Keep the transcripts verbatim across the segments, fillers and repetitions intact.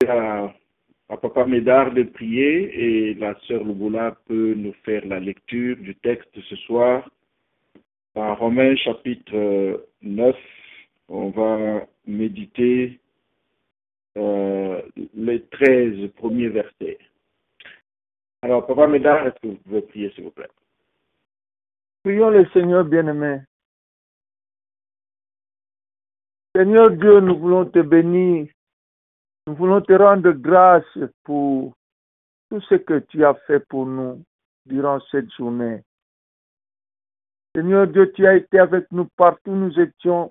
à, à Papa Médard de prier et la sœur Luboula peut nous faire la lecture du texte ce soir. Dans Romains chapitre neuf, on va méditer euh, les treize premiers versets. Alors, Papa Médard, est-ce que vous pouvez prier, s'il vous plaît? Prions le Seigneur bien-aimé. Seigneur Dieu, nous voulons te bénir. Nous voulons te rendre grâce pour tout ce que tu as fait pour nous durant cette journée. Seigneur Dieu, tu as été avec nous partout où nous étions.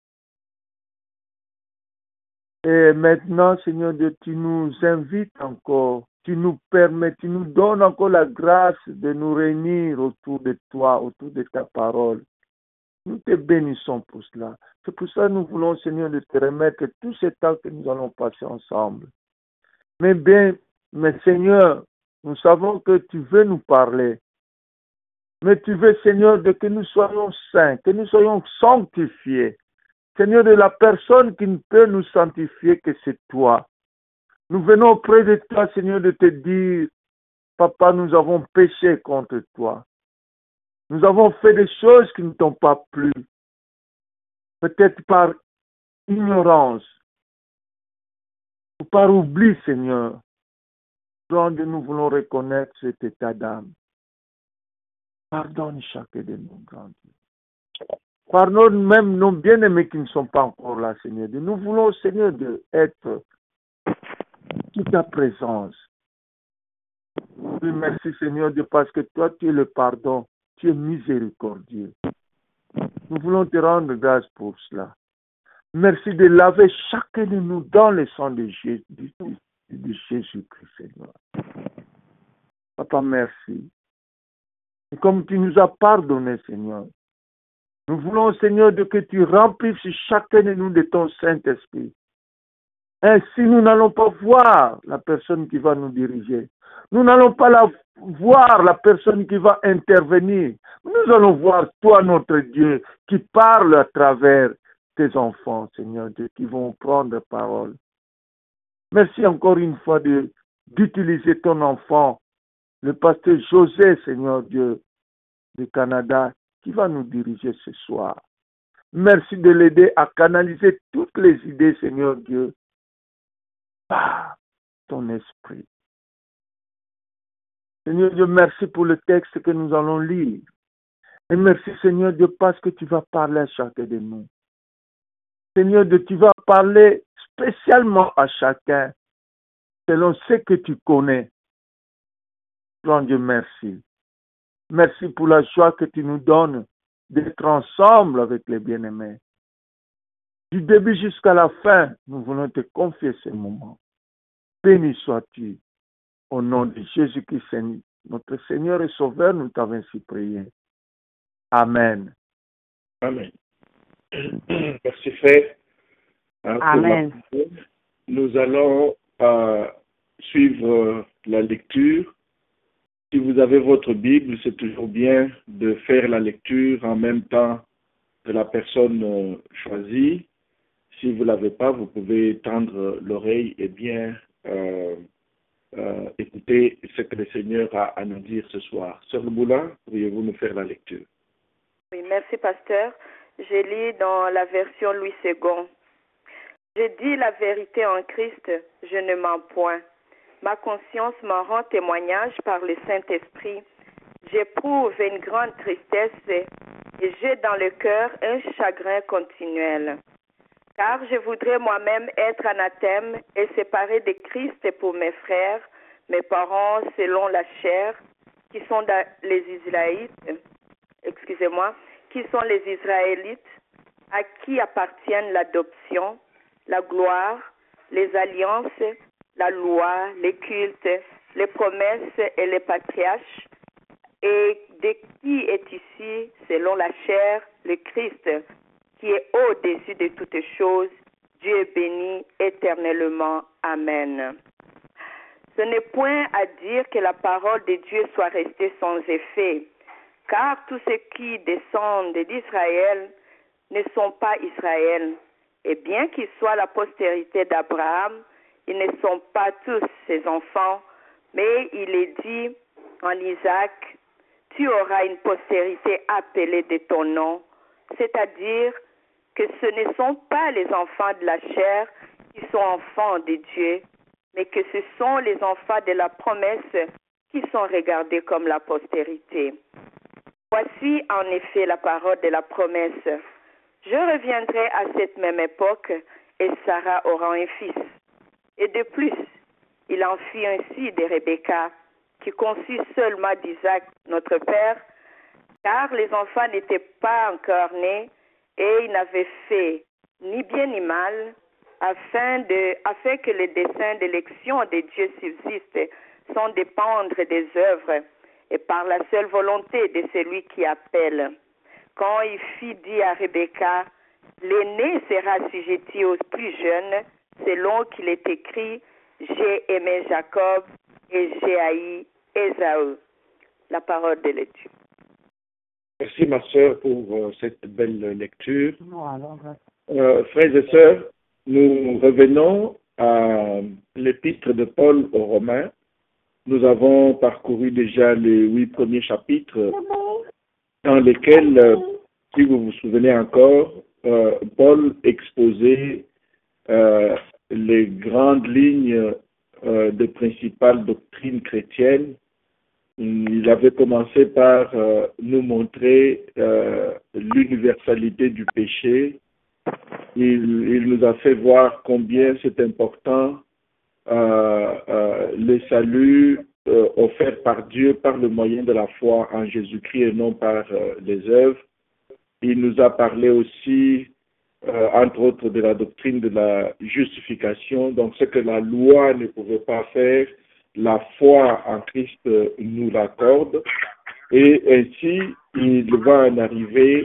Et maintenant, Seigneur Dieu, tu nous invites encore. Tu nous permets, tu nous donnes encore la grâce de nous réunir autour de toi, autour de ta parole. Nous te bénissons pour cela. C'est pour ça que nous voulons, Seigneur, de te remettre tout ce temps que nous allons passer ensemble. Mais bien, mais Seigneur, nous savons que tu veux nous parler. Mais tu veux, Seigneur, de que nous soyons saints, que nous soyons sanctifiés. Seigneur, de la personne qui ne peut nous sanctifier que c'est toi. Nous venons auprès de toi, Seigneur, de te dire, Papa, nous avons péché contre toi. Nous avons fait des choses qui ne t'ont pas plu. Peut-être par ignorance ou par oubli, Seigneur. Donc, nous voulons reconnaître cet état d'âme. Pardonne chacun de nous, grand Dieu. Pardonne même nos bien-aimés qui ne sont pas encore là, Seigneur. Nous voulons, Seigneur, de être toute ta présence. Oui, merci, Seigneur Dieu, parce que toi, tu es le pardon. Tu es miséricordieux. Nous voulons te rendre grâce pour cela. Merci de laver chacun de nous dans le sang de Jésus, de Jésus-Christ, Seigneur. Papa, merci. Et comme tu nous as pardonné, Seigneur, nous voulons, Seigneur, de que tu remplisses chacun de nous de ton Saint-Esprit. Ainsi, nous n'allons pas voir la personne qui va nous diriger. Nous n'allons pas la voir la personne qui va intervenir. Nous allons voir toi, notre Dieu, qui parle à travers tes enfants, Seigneur Dieu, qui vont prendre parole. Merci encore une fois de, d'utiliser ton enfant, le pasteur José, Seigneur Dieu, du Canada, qui va nous diriger ce soir. Merci de l'aider à canaliser toutes les idées, Seigneur Dieu, par ton esprit. Seigneur Dieu, merci pour le texte que nous allons lire. Et merci, Seigneur Dieu, parce que tu vas parler à chacun de nous. Seigneur Dieu, tu vas parler spécialement à chacun, selon ce que tu connais. Grand Dieu, merci. Merci pour la joie que tu nous donnes d'être ensemble avec les bien-aimés. Du début jusqu'à la fin, nous voulons te confier ce moment. Béni sois-tu. Au nom de Jésus-Christ, notre Seigneur et Sauveur, nous t'avons ainsi prié. Amen. Amen. Merci, frère. Amen. Nous allons euh, suivre la lecture. Si vous avez votre Bible, c'est toujours bien de faire la lecture en même temps que la personne euh, choisie. Si vous ne l'avez pas, vous pouvez tendre l'oreille et bien euh, euh, écouter ce que le Seigneur a à nous dire ce soir. Sœur Luboula, pourriez-vous nous faire la lecture? Oui, merci, pasteur. Je lis dans la version Louis second. Je dis la vérité en Christ, je ne mens point. Ma conscience m'en rend témoignage par le Saint-Esprit. J'éprouve une grande tristesse et j'ai dans le cœur un chagrin continuel. Car je voudrais moi-même être anathème et séparé de Christ pour mes frères, mes parents selon la chair, qui sont les Israélites, excusez-moi, qui sont les Israélites, à qui appartiennent l'adoption, la gloire, les alliances, la loi, les cultes, les promesses et les patriarches, et de qui est ici, selon la chair, le Christ, qui est au-dessus de toutes choses, Dieu est béni éternellement. Amen. Ce n'est point à dire que la parole de Dieu soit restée sans effet, car tous ceux qui descendent d'Israël ne sont pas Israël. Et bien qu'ils soient la postérité d'Abraham, ils ne sont pas tous ses enfants, mais il est dit en Isaac, tu auras une postérité appelée de ton nom, c'est-à-dire que ce ne sont pas les enfants de la chair qui sont enfants de Dieu, mais que ce sont les enfants de la promesse qui sont regardés comme la postérité. Voici en effet la parole de la promesse. Je reviendrai à cette même époque et Sarah aura un fils. Et de plus, il en fit ainsi de Rebecca, qui conçut seulement d'Isaac, notre père, car les enfants n'étaient pas encore nés et il n'avait fait ni bien ni mal, afin, de, afin que le dessein d'élection de Dieu subsiste sans dépendre des œuvres et par la seule volonté de celui qui appelle. Quand il fit dire à Rebecca, l'aîné sera assujetti aux plus jeunes, selon qu'il est écrit, j'ai aimé Jacob et j'ai haï Ésaü. La parole de Dieu. Merci ma sœur pour euh, cette belle lecture. Euh, frères et sœurs, nous revenons à l'épître de Paul aux Romains. Nous avons parcouru déjà les huit premiers chapitres dans lesquels, euh, si vous vous souvenez encore, euh, Paul exposait euh, les grandes lignes euh, des principales doctrines chrétiennes. Il avait commencé par euh, nous montrer euh, l'universalité du péché. Il, il nous a fait voir combien c'est important euh, euh, le salut euh, offert par Dieu par le moyen de la foi en Jésus-Christ et non par euh, les œuvres. Il nous a parlé aussi, euh, entre autres, de la doctrine de la justification, donc ce que la loi ne pouvait pas faire, la foi en Christ nous l'accorde, et ainsi il va en arriver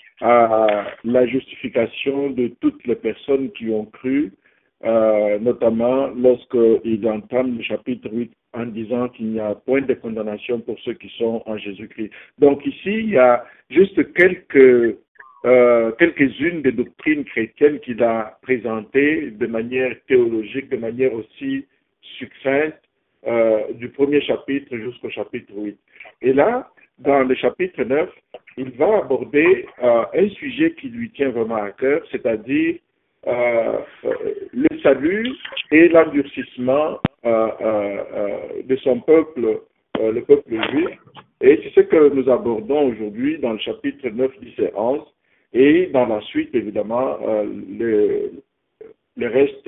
à la justification de toutes les personnes qui ont cru, euh, notamment lorsqu'ils entament le chapitre huit en disant qu'il n'y a point de condamnation pour ceux qui sont en Jésus-Christ. Donc ici, il y a juste quelques, euh, quelques-unes des doctrines chrétiennes qu'il a présentées de manière théologique, de manière aussi succincte, Euh, du premier chapitre jusqu'au chapitre huit. Et là, dans le chapitre neuf, il va aborder euh, un sujet qui lui tient vraiment à cœur, c'est-à-dire euh, euh, le salut et l'endurcissement euh, euh, euh, de son peuple, euh, le peuple juif. Et c'est ce que nous abordons aujourd'hui dans le chapitre neuf, dix et onze. Et dans la suite, évidemment, euh, le, le reste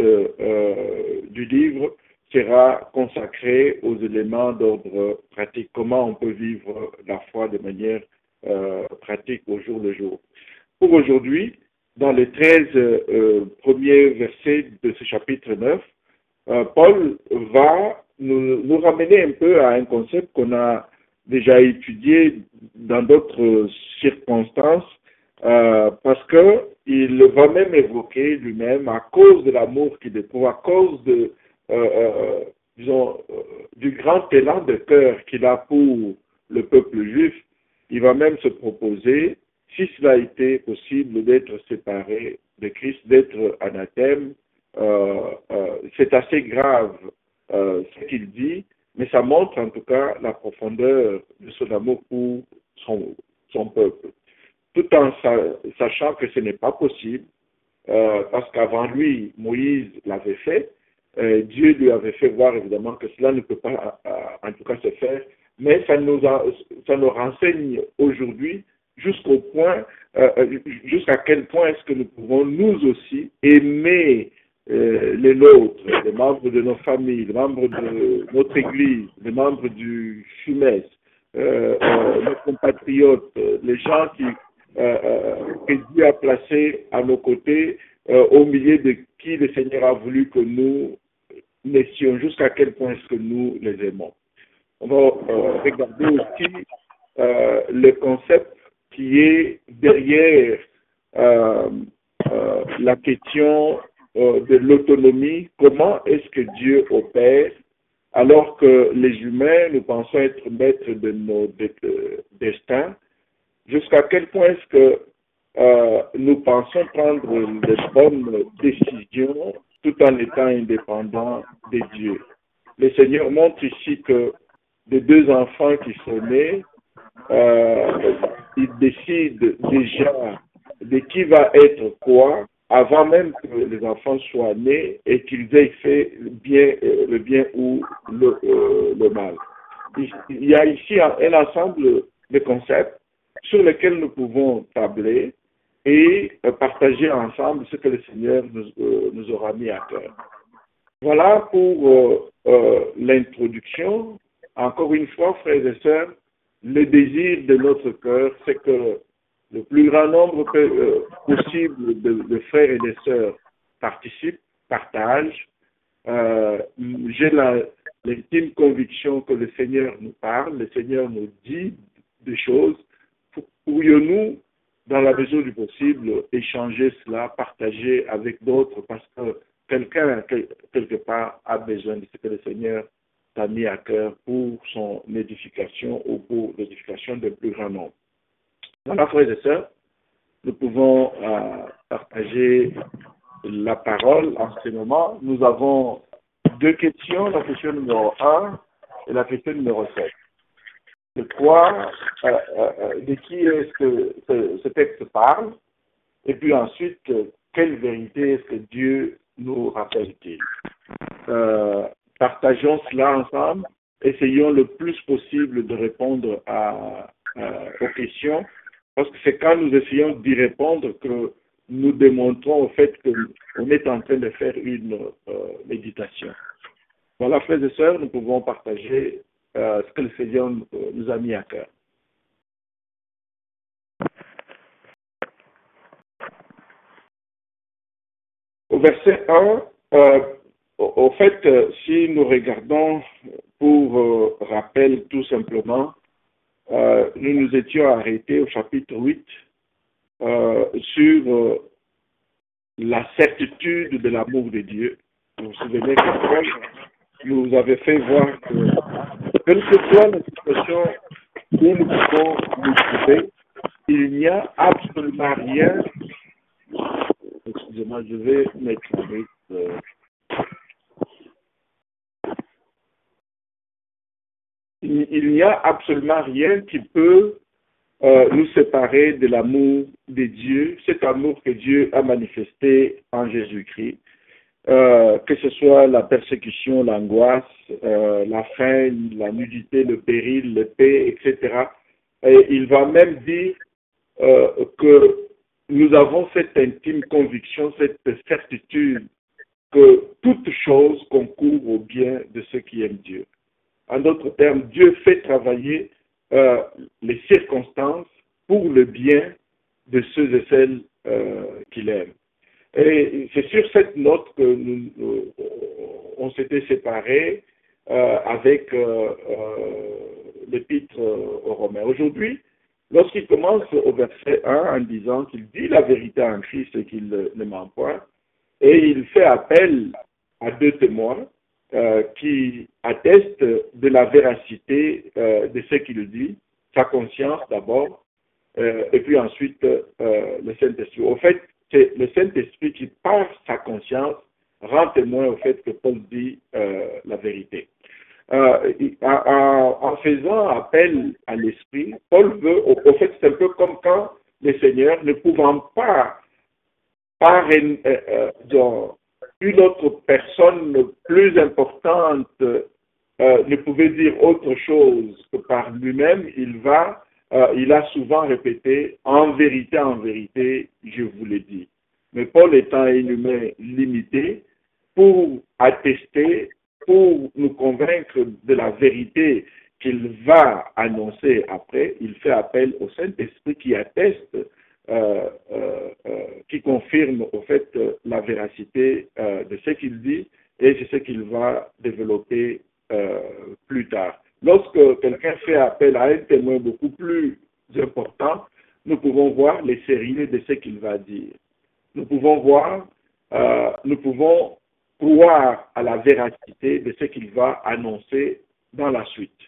euh, du livre sera consacré aux éléments d'ordre pratique, comment on peut vivre la foi de manière euh, pratique au jour le jour. Pour aujourd'hui, dans les treize euh, premiers versets de ce chapitre neuf, euh, Paul va nous, nous ramener un peu à un concept qu'on a déjà étudié dans d'autres circonstances, euh, parce qu'il va même évoquer lui-même, à cause de l'amour qu'il éprouve, à cause de Euh, euh, disons, euh, du grand élan de cœur qu'il a pour le peuple juif, il va même se proposer, si cela a été possible, d'être séparé de Christ, d'être anathème. Euh, euh, c'est assez grave euh, ce qu'il dit, mais ça montre en tout cas la profondeur de son amour pour son, son peuple. Tout en sachant que ce n'est pas possible, euh, parce qu'avant lui, Moïse l'avait fait. Euh, Dieu lui avait fait voir évidemment que cela ne peut pas euh, en tout cas se faire, mais ça nous, a, ça nous renseigne aujourd'hui jusqu'au point, euh, jusqu'à quel point est-ce que nous pouvons nous aussi aimer euh, les nôtres, les membres de nos familles, les membres de notre église, les membres du F U M E S, euh, euh, nos compatriotes, les gens qui, euh, euh, que Dieu a placés à nos côtés, euh, au milieu de qui le Seigneur a voulu que nous naissions, jusqu'à quel point est-ce que nous les aimons. On va euh, regarder aussi euh, le concept qui est derrière euh, euh, la question euh, de l'autonomie. Comment est-ce que Dieu opère alors que les humains, nous pensons être maîtres de nos de, de, destins? Jusqu'à quel point est-ce que euh, nous pensons prendre les bonnes décisions tout en étant indépendants de Dieu. Le Seigneur montre ici que les deux enfants qui sont nés, euh, ils décident déjà de qui va être quoi avant même que les enfants soient nés et qu'ils aient fait bien, euh, le bien ou le, euh, le mal. Il, il y a ici un, un ensemble de concepts sur lesquels nous pouvons tabler et euh, partager ensemble ce que le Seigneur nous, euh, nous aura mis à cœur. Voilà pour euh, euh, l'introduction. Encore une fois, frères et sœurs, le désir de notre cœur, c'est que le plus grand nombre euh, possible de, de frères et de sœurs participent, partagent. Euh, j'ai la, l'intime conviction que le Seigneur nous parle, le Seigneur nous dit des choses. Pourrions-nous, dans la mesure du possible, échanger cela, partager avec d'autres, parce que quelqu'un, quelque part, a besoin de ce que le Seigneur t'a mis à cœur pour son édification ou pour l'édification d'un plus grand nombre. Voilà, frères et sœurs, nous pouvons euh, partager la parole en ce moment. Nous avons deux questions, la question numéro un et la question numéro sept. De quoi, euh, euh, de qui est-ce que ce, ce texte parle? Et puis ensuite, quelle vérité est-ce que Dieu nous rappelle-t-il? Euh, partageons cela ensemble. Essayons le plus possible de répondre à, à, aux questions, parce que c'est quand nous essayons d'y répondre que nous démontrons au fait qu'on est en train de faire une euh, méditation. Voilà, frères et sœurs, nous pouvons partager euh, ce que le Seigneur nous a mis à cœur. Au verset un, euh, au, au fait, euh, si nous regardons pour euh, rappel tout simplement, euh, nous nous étions arrêtés au chapitre huit euh, sur euh, la certitude de l'amour de Dieu. Vous vous souvenez que Paul nous avait fait voir que quelle que soit la situation où nous pouvons nous trouver, il n'y a absolument rien. Excusez-moi, je vais mettre avec. Euh, il, il n'y a absolument rien qui peut euh, nous séparer de l'amour de Dieu, cet amour que Dieu a manifesté en Jésus-Christ. Euh, que ce soit la persécution, l'angoisse, euh, la faim, la nudité, le péril, l'épée, et cetera. Et il va même dire euh, que nous avons cette intime conviction, cette certitude que toute chose concourt au bien de ceux qui aiment Dieu. En d'autres termes, Dieu fait travailler euh, les circonstances pour le bien de ceux et celles euh, qu'il aime. Et c'est sur cette note que nous, nous on s'était séparés euh, avec euh, euh, l'épître aux Romains. Aujourd'hui, lorsqu'il commence au verset un en disant qu'il dit la vérité en Christ et qu'il ne ment point, et il fait appel à deux témoins euh, qui attestent de la véracité euh, de ce qu'il dit, sa conscience d'abord, euh, et puis ensuite euh, le Saint-Esprit. Au fait, c'est le Saint-Esprit qui, par sa conscience, rend témoin au fait que Paul dit euh, la vérité. Euh, en, en faisant appel à l'Esprit, Paul veut, au, au fait, c'est un peu comme quand le Seigneur, ne pouvant pas, par une, euh, euh, une autre personne plus importante, euh, ne pouvait dire autre chose que par lui-même, il va Euh, il a souvent répété, en vérité, en vérité, je vous l'ai dit. Mais Paul étant un humain limité, pour attester, pour nous convaincre de la vérité qu'il va annoncer après, il fait appel au Saint-Esprit qui atteste, euh, euh, euh, qui confirme au fait euh, la véracité euh, de ce qu'il dit, et c'est ce qu'il va développer euh, plus tard. Lorsque quelqu'un fait appel à un témoin beaucoup plus important, nous pouvons voir les sérieux de ce qu'il va dire. Nous pouvons voir, euh, nous pouvons croire à la véracité de ce qu'il va annoncer dans la suite.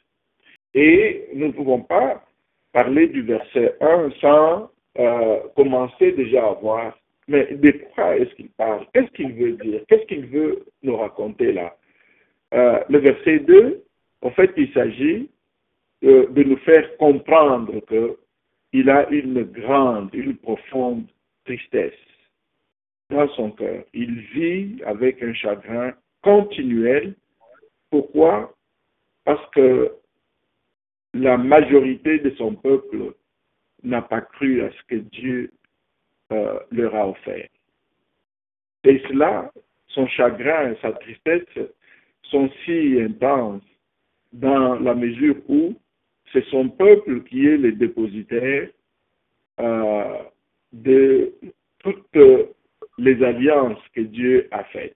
Et nous ne pouvons pas parler du verset un sans euh, commencer déjà à voir mais de quoi est-ce qu'il parle? Qu'est-ce qu'il veut dire? Qu'est-ce qu'il veut nous raconter là? euh, Le verset deux, en fait, il s'agit de, de nous faire comprendre qu'il a une grande, une profonde tristesse dans son cœur. Il vit avec un chagrin continuel. Pourquoi? Parce que la majorité de son peuple n'a pas cru à ce que Dieu euh, leur a offert. Et cela, son chagrin et sa tristesse sont si intenses dans la mesure où c'est son peuple qui est le dépositaire euh, de toutes les alliances que Dieu a faites.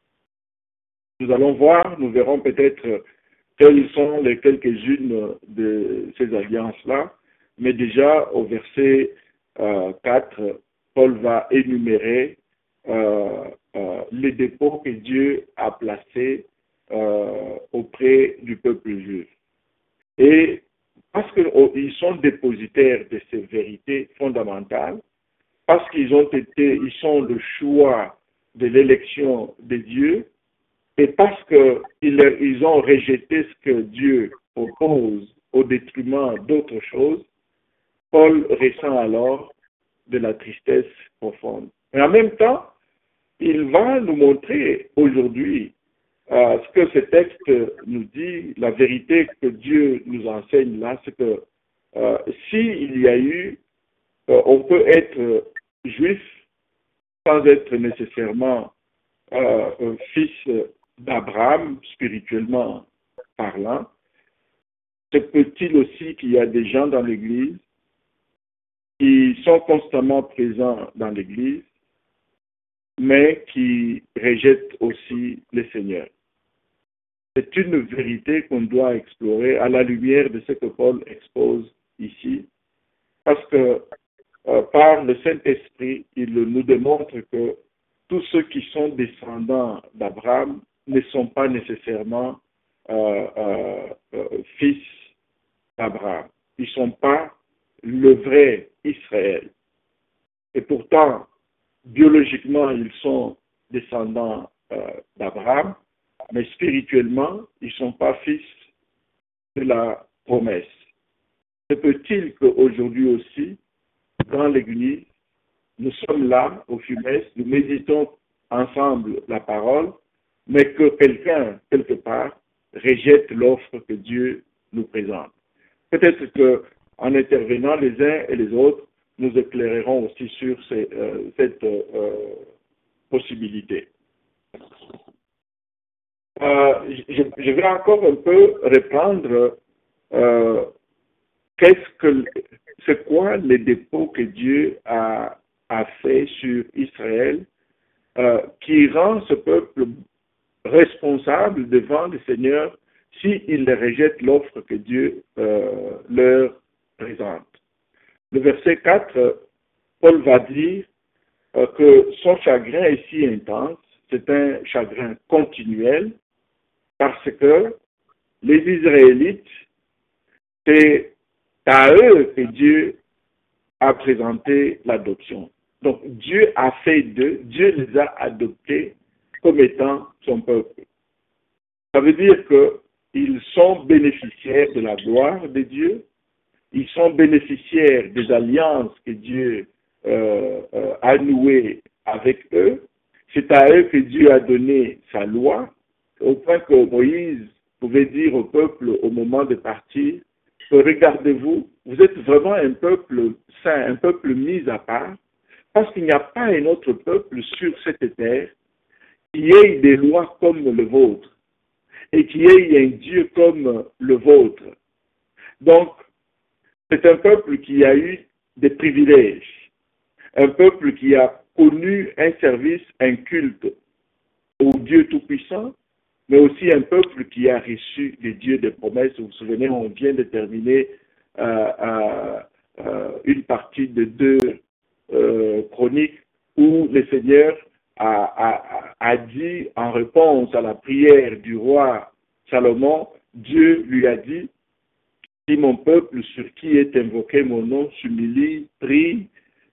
Nous allons voir, nous verrons peut-être quelles sont les quelques-unes de ces alliances-là, mais déjà au verset euh, quatre, Paul va énumérer euh, euh, les dépôts que Dieu a placés euh, auprès du peuple juif. Et parce qu'ils oh, sont dépositaires de ces vérités fondamentales, parce qu'ils ont été, ils sont le choix de l'élection de Dieu, et parce qu'ils ils ont rejeté ce que Dieu propose au détriment d'autres choses, Paul ressent alors de la tristesse profonde. Mais en même temps, il va nous montrer aujourd'hui euh, ce que ce texte nous dit, la vérité que Dieu nous enseigne là, c'est que euh, s'il y a eu, euh, on peut être juif sans être nécessairement euh, un fils d'Abraham, spirituellement parlant. Se peut-il aussi qu'il y a des gens dans l'Église qui sont constamment présents dans l'Église, mais qui rejettent aussi le Seigneur. C'est une vérité qu'on doit explorer à la lumière de ce que Paul expose ici, parce que euh, par le Saint-Esprit, il nous démontre que tous ceux qui sont descendants d'Abraham ne sont pas nécessairement euh, euh, euh, fils d'Abraham. Ils ne sont pas le vrai Israël. Et pourtant, biologiquement, ils sont descendants euh, d'Abraham, mais spirituellement, ils ne sont pas fils de la promesse. Se peut-il qu'aujourd'hui aussi, dans l'Église, nous sommes là, au Fumès, nous méditons ensemble la parole, mais que quelqu'un, quelque part, rejette l'offre que Dieu nous présente. Peut-être qu'en intervenant les uns et les autres, nous éclairerons aussi sur ces, euh, cette euh, possibilité. Euh, je, je vais encore un peu reprendre euh, qu'est-ce que c'est quoi les dépôts que Dieu a, a fait sur Israël euh, qui rend ce peuple responsable devant le Seigneur s'il rejette l'offre que Dieu euh, leur présente. Le verset quatre, Paul va dire euh, que son chagrin est si intense, c'est un chagrin continuel, parce que les Israélites, c'est à eux que Dieu a présenté l'adoption. Donc Dieu a fait d'eux, Dieu les a adoptés comme étant son peuple. Ça veut dire qu'ils sont bénéficiaires de la gloire de Dieu, ils sont bénéficiaires des alliances que Dieu euh, euh, a nouées avec eux. C'est à eux que Dieu a donné sa loi, au point que Moïse pouvait dire au peuple au moment de partir, que regardez-vous, vous êtes vraiment un peuple saint, un peuple mis à part, parce qu'il n'y a pas un autre peuple sur cette terre qui ait des lois comme le vôtre et qui ait un Dieu comme le vôtre. Donc, c'est un peuple qui a eu des privilèges, un peuple qui a connu un service, un culte au Dieu Tout-Puissant, mais aussi un peuple qui a reçu les dieux des promesses. Vous vous souvenez, on vient de terminer euh, euh, euh, une partie de deux euh, chroniques où le Seigneur a, a, a dit, en réponse à la prière du roi Salomon, Dieu lui a dit, si mon peuple sur qui est invoqué mon nom s'humilie, prie,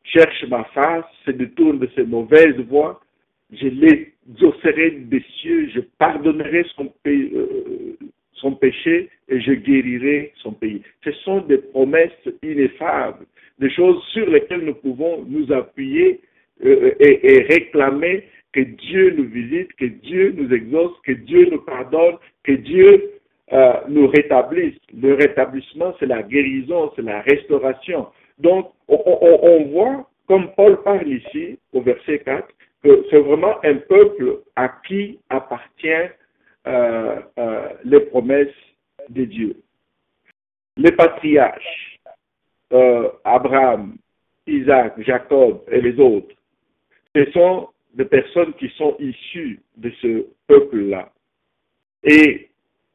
cherche ma face, se détourne de ses mauvaises voies, je l'exaucerai des cieux, je pardonnerai son, pé euh, son péché et je guérirai son pays. Ce sont des promesses ineffables, des choses sur lesquelles nous pouvons nous appuyer euh, et, et réclamer que Dieu nous visite, que Dieu nous exauce, que Dieu nous pardonne, que Dieu euh, nous rétablisse. Le rétablissement, c'est la guérison, c'est la restauration. Donc, on, on, on voit, comme Paul parle ici, au verset quatre, que c'est vraiment un peuple à qui appartient euh, euh, les promesses de Dieu. Les patriarches, euh, Abraham, Isaac, Jacob et les autres, ce sont des personnes qui sont issues de ce peuple-là. Et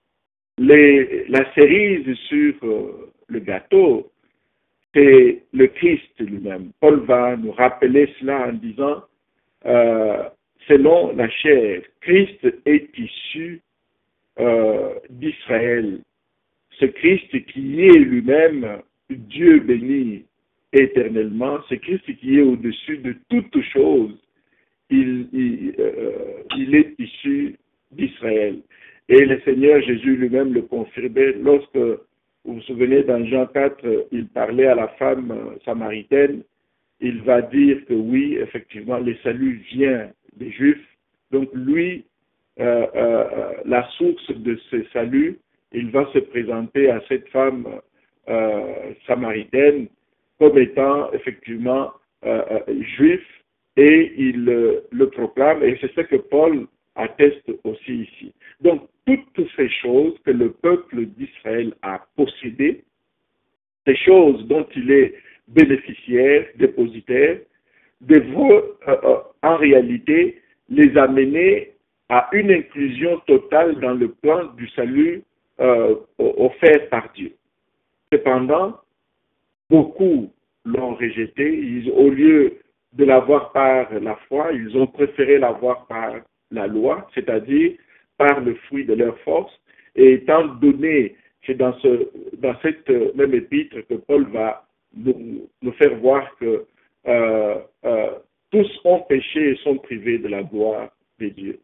les, la cerise sur euh, le gâteau, c'est le Christ lui-même. Paul va nous rappeler cela en disant, euh, selon la chair, Christ est issu euh, d'Israël. Ce Christ qui est lui-même Dieu béni éternellement, ce Christ qui est au-dessus de toutes choses, il, il, euh, il est issu d'Israël. Et le Seigneur Jésus lui-même le confirmait lorsque, vous vous souvenez, dans Jean quatre, il parlait à la femme samaritaine, il va dire que oui, effectivement, le salut vient des Juifs. Donc lui, euh, euh, la source de ce salut, il va se présenter à cette femme euh, samaritaine comme étant effectivement euh, euh, juif, et il euh, le proclame, et c'est ce que Paul atteste aussi ici. Donc, toutes ces choses que le peuple d'Israël a possédées, ces choses dont il est bénéficiaire, dépositaire, devrait euh, euh, en réalité les amener à une inclusion totale dans le plan du salut euh, offert par Dieu. Cependant, beaucoup l'ont rejeté. Ils, au lieu de l'avoir par la foi, ils ont préféré l'avoir par la loi, c'est-à-dire par le fruit de leur force. Et étant donné que dans, ce, dans cette même épître que Paul va nous, nous faire voir que euh, euh, tous ont péché et sont privés de la gloire de Dieu.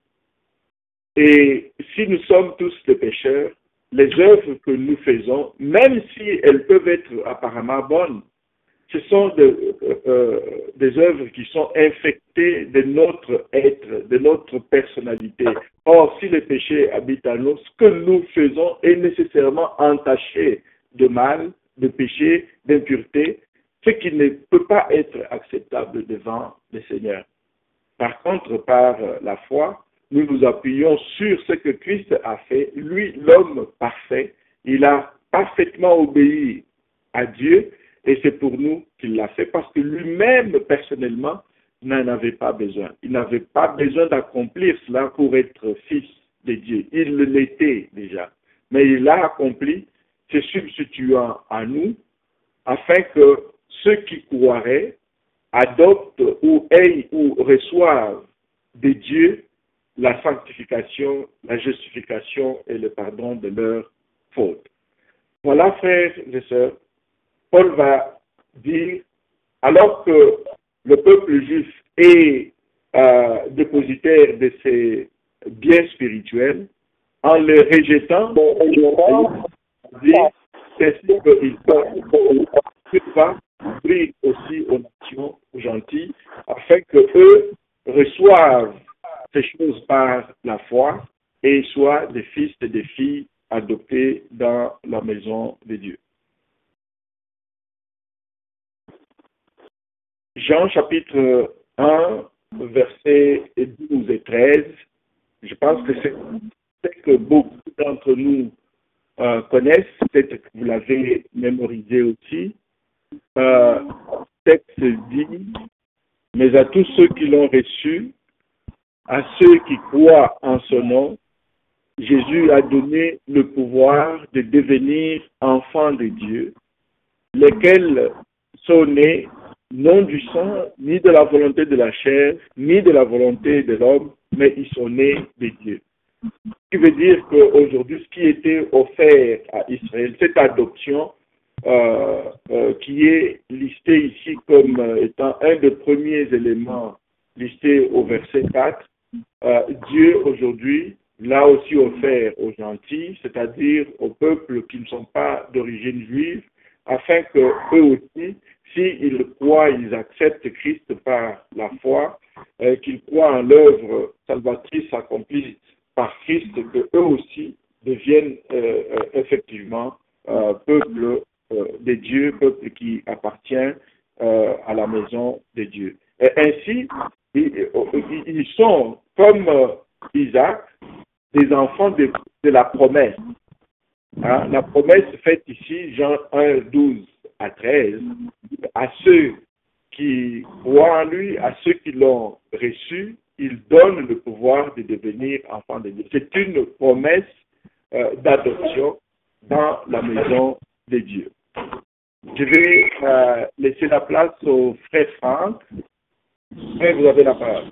Et si nous sommes tous des pécheurs, les œuvres que nous faisons, même si elles peuvent être apparemment bonnes, ce sont de, euh, des œuvres qui sont infectées de notre être, de notre personnalité. Or, si le péché habite en nous, ce que nous faisons est nécessairement entaché de mal, de péché, d'impureté, ce qui ne peut pas être acceptable devant le Seigneur. Par contre, par la foi, nous nous appuyons sur ce que Christ a fait. Lui, l'homme parfait, il a parfaitement obéi à Dieu, et c'est pour nous qu'il l'a fait, parce que lui-même, personnellement, n'en avait pas besoin. Il n'avait pas besoin d'accomplir cela pour être fils de Dieu. Il l'était déjà. Mais il l'a accompli, se substituant à nous, afin que ceux qui croiraient adoptent ou aient ou reçoivent de Dieu la sanctification, la justification et le pardon de leurs fautes. Voilà, frères et sœurs, Paul va dire, alors que le peuple juif est euh, dépositaire de ses biens spirituels, en le rejetant, il dit, c'est ce qu'il va ouvrir aussi aux nations gentilles, afin qu'eux reçoivent ces choses par la foi et soient des fils et des filles adoptés dans la maison de Dieu. Jean chapitre un, versets douze et treize, je pense que c'est ce que beaucoup d'entre nous euh, connaissent, peut-être que vous l'avez mémorisé aussi. Euh, le texte dit, mais à tous ceux qui l'ont reçu, à ceux qui croient en son nom, Jésus a donné le pouvoir de devenir enfants de Dieu, lesquels sont nés non du sang, ni de la volonté de la chair, ni de la volonté de l'homme, mais ils sont nés de Dieu. Ce qui veut dire qu'aujourd'hui, ce qui était offert à Israël, cette adoption, euh, euh, qui est listé ici comme euh, étant un des premiers éléments listés au verset quatre, euh, Dieu aujourd'hui l'a aussi offert aux gentils, c'est-à-dire aux peuples qui ne sont pas d'origine juive, afin que eux aussi, s'ils croient, ils acceptent Christ par la foi, euh, qu'ils croient en l'œuvre salvatrice accomplie par Christ, que eux aussi deviennent euh, euh, effectivement euh, peuple euh, de Dieu, peuple qui appartient euh, à la maison de Dieu. Et ainsi, ils, ils sont comme euh, Isaac, des enfants de, de la promesse. Hein? La promesse faite ici, Jean un, douze à treize, à ceux qui croient en lui, à ceux qui l'ont reçu, il donne le pouvoir de devenir enfants de Dieu. C'est une promesse euh, d'adoption dans la maison de Dieu. Je vais euh, laisser la place au frère Franck. Frère, vous avez la parole.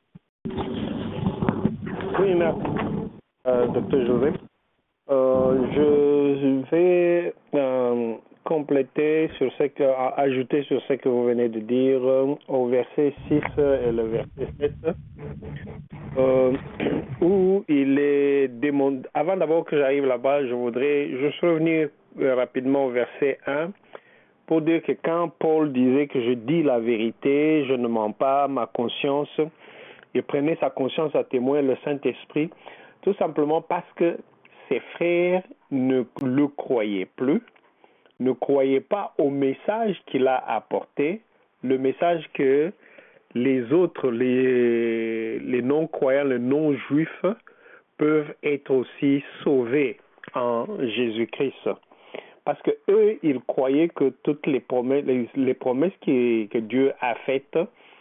Oui, merci, euh, docteur Joseph. Euh, je vais euh, compléter sur ce que, ajouter sur ce que vous venez de dire euh, au verset six et le verset sept, euh, où il est démontré. Avant d'abord que j'arrive là-bas, je voudrais juste revenir euh, rapidement au verset un pour dire que quand Paul disait que je dis la vérité, je ne mens pas, ma conscience, il prenait sa conscience à témoin, le Saint-Esprit, tout simplement parce que ses frères ne le croyaient plus, ne croyaient pas au message qu'il a apporté, le message que les autres, les, les non-croyants, les non-juifs peuvent être aussi sauvés en Jésus-Christ. Parce que eux, ils croyaient que toutes les promesses, les, les promesses qui, que Dieu a faites,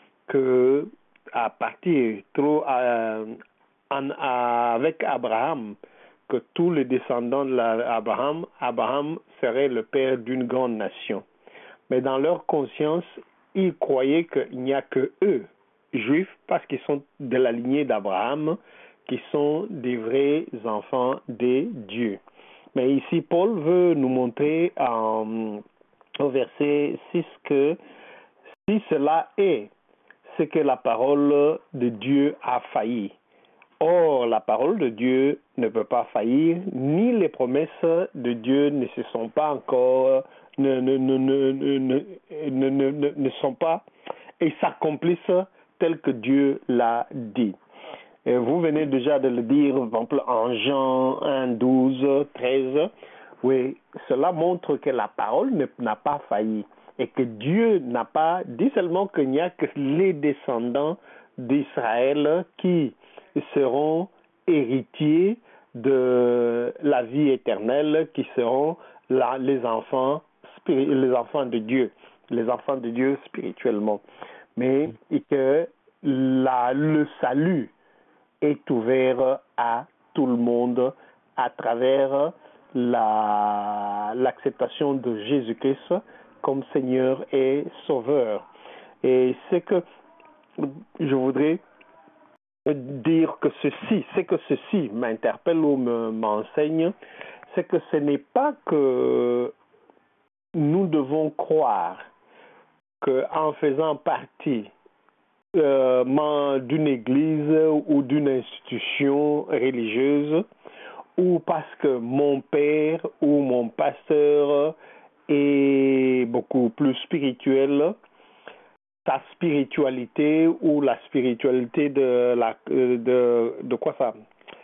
que à partir trop euh, en, avec Abraham, que tous les descendants d'Abraham, Abraham serait le père d'une grande nation. Mais dans leur conscience, ils croyaient qu'il n'y a que eux, juifs, parce qu'ils sont de la lignée d'Abraham, qui sont des vrais enfants de Dieu. Mais ici, Paul veut nous montrer en, au verset six que si cela est ce que la parole de Dieu a failli. Or, la parole de Dieu ne peut pas faillir, ni les promesses de Dieu ne se sont pas encore, ne, ne, ne, ne, ne, ne, ne, ne, ne sont pas et s'accomplissent tel que Dieu l'a dit. Et vous venez déjà de le dire, par exemple, en Jean un, douze, treize. Oui, cela montre que la parole n'a pas failli et que Dieu n'a pas dit seulement qu'il n'y a que les descendants d'Israël qui seront héritiers de la vie éternelle, qui seront la, les enfants, les enfants de Dieu, les enfants de Dieu spirituellement. Mais et que la, le salut est ouvert à tout le monde à travers la, l'acceptation de Jésus-Christ comme Seigneur et Sauveur. Et c'est que je voudrais dire que ceci, c'est que ceci m'interpelle ou me, m'enseigne, c'est que ce n'est pas que nous devons croire qu'en faisant partie euh, d'une église ou d'une institution religieuse, ou parce que mon père ou mon pasteur est beaucoup plus spirituel, sa spiritualité ou la spiritualité de la de de quoi ça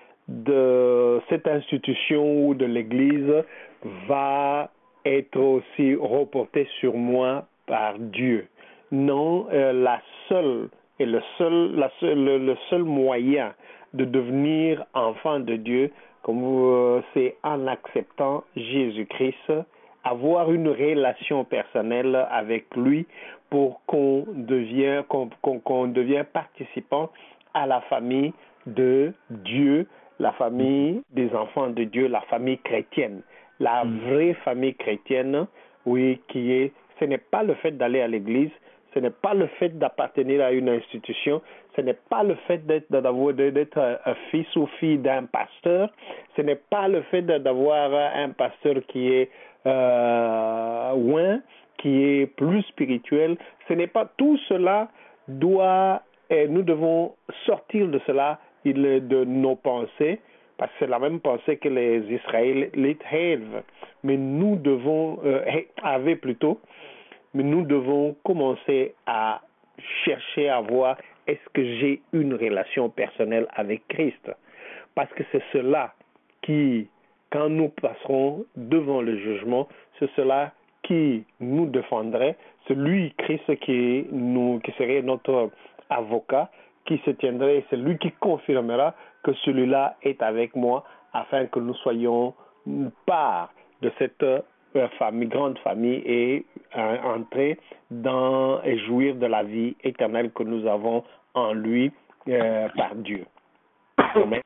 de cette institution ou de l'église va être aussi reportée sur moi par Dieu. Non, euh, la seule et le seul la seule, le, le seul moyen de devenir enfant de Dieu, comme euh, c'est en acceptant Jésus-Christ, avoir une relation personnelle avec lui pour qu'on devienne, qu'on, qu'on, qu'on devienne participant à la famille de Dieu, la famille des enfants de Dieu, la famille chrétienne, la vraie famille chrétienne, oui, qui est, ce n'est pas le fait d'aller à l'église, Ce n'est pas le fait d'appartenir à une institution, ce n'est pas le fait d'être, d'avoir, d'être un fils ou fille d'un pasteur, ce n'est pas le fait d'avoir un pasteur qui est euh, loin, qui est plus spirituel. Ce n'est pas tout cela doit, et nous devons sortir de cela, de nos pensées, parce que c'est la même pensée que les Israélites avaient. Mais nous devons, euh, avaient plutôt, mais nous devons commencer à chercher à voir est-ce que j'ai une relation personnelle avec Christ. Parce que c'est cela qui, quand nous passerons devant le jugement, c'est cela qui nous défendrait, celui Christ qui, nous, qui serait notre avocat, qui se tiendrait, c'est lui qui confirmera que celui-là est avec moi afin que nous soyons part de cette famille, grande famille et euh, entrer dans et jouir de la vie éternelle que nous avons en lui euh, par Dieu. Amen.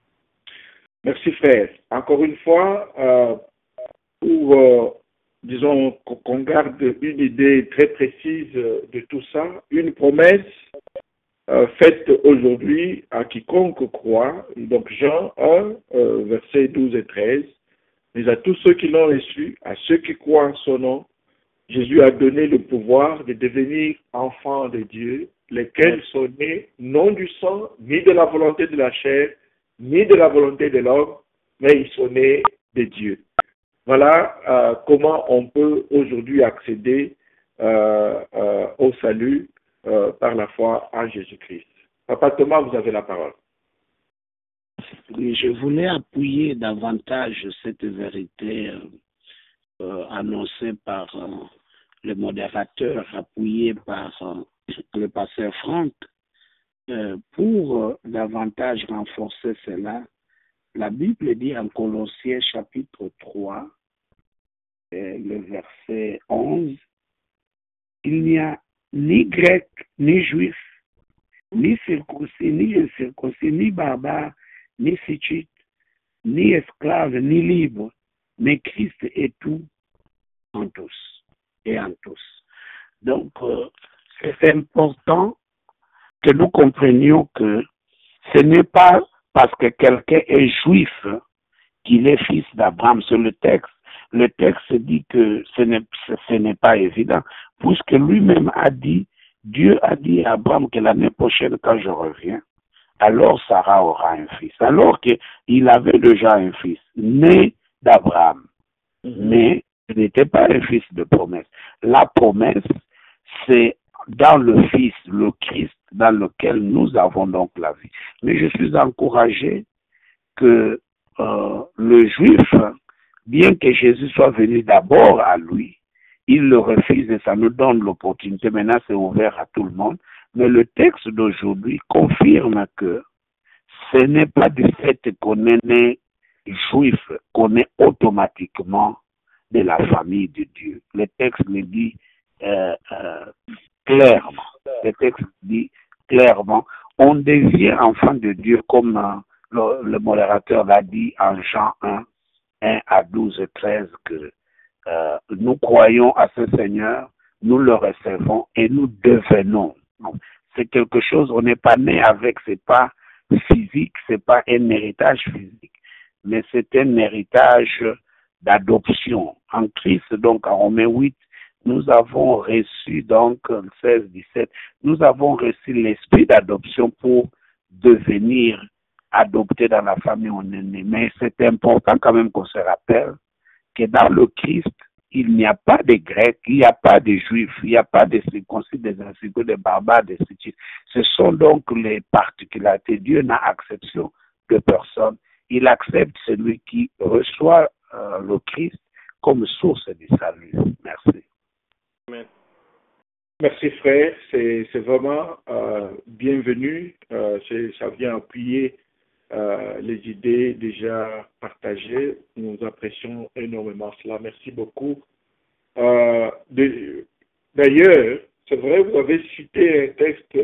Merci frère. Encore une fois, euh, pour, euh, disons, qu'on garde une idée très précise de tout ça, une promesse euh, faite aujourd'hui à quiconque croit, donc Jean un, euh, versets douze et treize, mais à tous ceux qui l'ont reçu, à ceux qui croient en son nom, Jésus a donné le pouvoir de devenir enfants de Dieu, lesquels sont nés non du sang, ni de la volonté de la chair, ni de la volonté de l'homme, mais ils sont nés de Dieu. Voilà euh, comment on peut aujourd'hui accéder euh, euh, au salut euh, par la foi en Jésus-Christ. Papa Thomas, vous avez la parole. Oui, je voulais appuyer davantage cette vérité euh, euh, annoncée par euh, le modérateur, appuyé par euh, le pasteur Franck. Euh, pour euh, davantage renforcer cela, la Bible dit en Colossiens chapitre trois, euh, le verset onze, il n'y a ni grec, ni juif, ni circoncis, ni incirconcis, ni barbare, ni scythite, ni esclave, ni libre, mais Christ est tout en tous et en tous. Donc, euh, c'est important que nous comprenions que ce n'est pas parce que quelqu'un est juif qu'il est fils d'Abraham. Sur le texte, le texte dit que ce n'est, ce n'est pas évident, puisque lui-même a dit, Dieu a dit à Abraham que l'année prochaine, quand je reviens, alors Sarah aura un fils. Alors qu'il avait déjà un fils, né d'Abraham, mm-hmm. mais ce n'était pas un fils de promesse. La promesse, c'est dans le Fils, le Christ, dans lequel nous avons donc la vie. Mais je suis encouragé que euh, le juif, bien que Jésus soit venu d'abord à lui, il le refuse et ça nous donne l'opportunité. Maintenant, c'est ouvert à tout le monde. Mais le texte d'aujourd'hui confirme que ce n'est pas du fait qu'on est né juif, qu'on est automatiquement de la famille de Dieu. Le texte le dit euh, euh, clairement. Le texte dit clairement, on devient enfant de Dieu comme euh, le, le modérateur l'a dit en Jean un, un à douze et treize que euh, nous croyons à ce Seigneur, nous le recevons et nous devenons. Donc, c'est quelque chose, on n'est pas né avec, c'est pas physique, c'est pas un héritage physique, mais c'est un héritage d'adoption. En Christ, donc en Romains huit, nous avons reçu, donc, seize, dix-sept, nous avons reçu l'esprit d'adoption pour devenir adoptés dans la famille où on est né. Mais c'est important quand même qu'on se rappelle que dans le Christ, il n'y a pas de Grecs, il n'y a pas de Juifs, il n'y a pas de circoncis, des incirconcis, des barbares, des scythites. Ce sont donc les particularités. Dieu n'a acception de personne. Il accepte celui qui reçoit euh, le Christ comme source du salut. Merci. Amen. Merci frère, c'est, c'est vraiment euh, bienvenu. Euh, c'est, ça vient appuyer euh, les idées déjà partagées. Nous apprécions énormément cela. Merci beaucoup. Euh, de, d'ailleurs, c'est vrai, vous avez cité un texte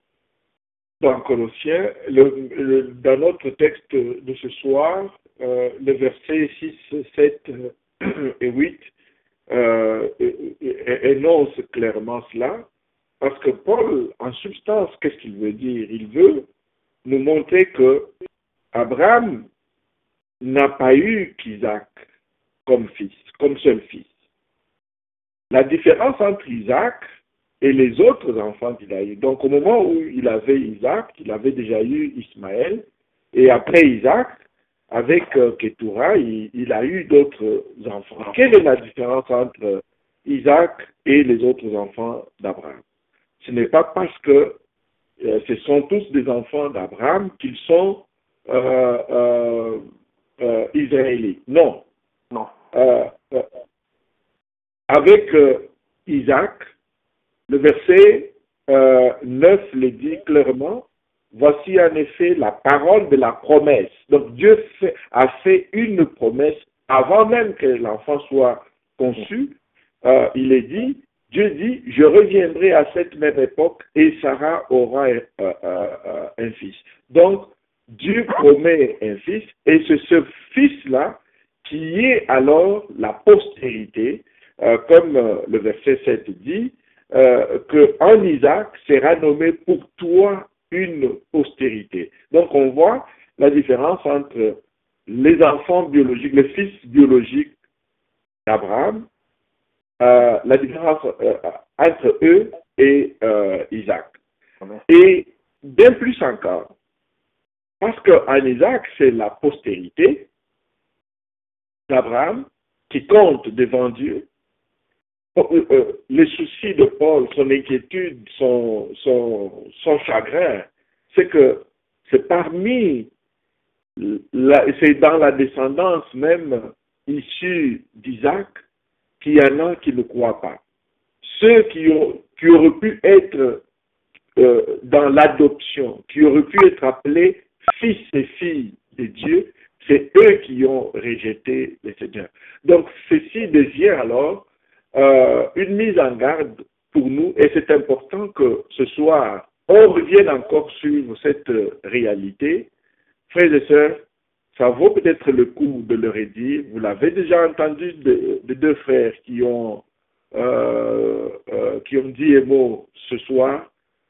dans Colossiens. Le, le, dans notre texte de ce soir, euh, le verset six, sept et huit, Euh, énonce clairement cela. Parce que Paul, en substance, qu'est-ce qu'il veut dire? Il veut nous montrer que Abraham n'a pas eu qu'Isaac comme fils, comme seul fils. La différence entre Isaac et les autres enfants qu'il a eu. Donc, au moment où il avait Isaac, il avait déjà eu Ismaël, et après Isaac, avec euh, Ketura, il, il a eu d'autres enfants. Quelle est la différence entre Isaac et les autres enfants d'Abraham? Ce n'est pas parce que euh, ce sont tous des enfants d'Abraham qu'ils sont euh, euh, euh, israélites. Non. Non. Euh, euh, avec euh, Isaac, le verset euh, neuf le dit clairement, voici en effet la parole de la promesse. Donc Dieu fait, a fait une promesse avant même que l'enfant soit conçu. Euh, il est dit, Dieu dit, je reviendrai à cette même époque et Sarah aura un, euh, euh, un fils. Donc Dieu promet un fils et c'est ce fils-là qui est alors la postérité, euh, comme euh, le verset sept dit, euh, qu'en Isaac sera nommé pour toi une postérité. Donc on voit la différence entre les enfants biologiques, les fils biologiques d'Abraham, euh, la différence euh, entre eux et euh, Isaac. Amen. Et bien plus encore, parce qu'en Isaac, c'est la postérité d'Abraham qui compte devant Dieu. Les soucis de Paul, son inquiétude, son, son, son chagrin, c'est que c'est parmi, la, c'est dans la descendance même issue d'Isaac qu'il y en a qui ne croient pas. Ceux qui, ont, qui auraient pu être euh, dans l'adoption, qui auraient pu être appelés fils et filles de Dieu, c'est eux qui ont rejeté le Seigneur. Donc, ceci devient alors euh, une mise en garde pour nous, et c'est important que ce soir, on revienne encore sur cette réalité. Frères et sœurs, ça vaut peut-être le coup de le redire. Vous l'avez déjà entendu de, de deux frères qui ont, euh, euh, qui ont dit un mot ce soir.